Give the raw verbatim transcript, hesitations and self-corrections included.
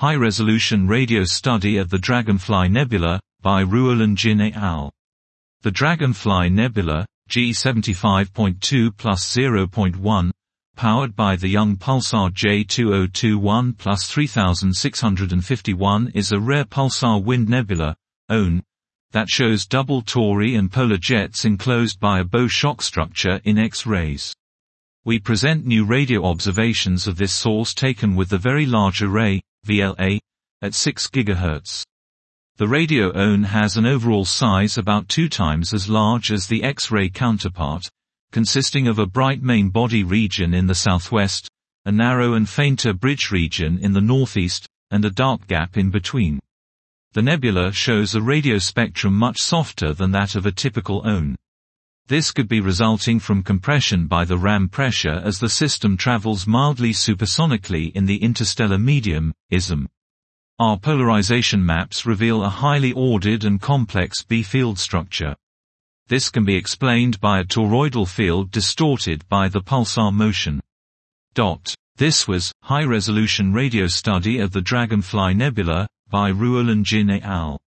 High-resolution radio study of the Dragonfly Nebula, by Ruolan Jin et al. The Dragonfly Nebula, G seventy-five point two plus zero point one, powered by the young pulsar J two thousand twenty-one plus three thousand six hundred fifty-one, is a rare pulsar wind nebula, O N, that shows double Tauri and polar jets enclosed by a bow shock structure in X-rays. We present new radio observations of this source taken with the Very Large Array, V L A, at six gigahertz. The radio O N has an overall size about two times as large as the X-ray counterpart, consisting of a bright main body region in the southwest, a narrow and fainter bridge region in the northeast, and a dark gap in between. The nebula shows a radio spectrum much softer than that of a typical O N. This could be resulting from compression by the ram pressure as the system travels mildly supersonically in the interstellar medium, I S M. Our polarization maps reveal a highly ordered and complex B field structure. This can be explained by a toroidal field distorted by the pulsar motion. Dot. This was High-Resolution Radio Study of the Dragonfly Nebula, by Ruolan Jin et al.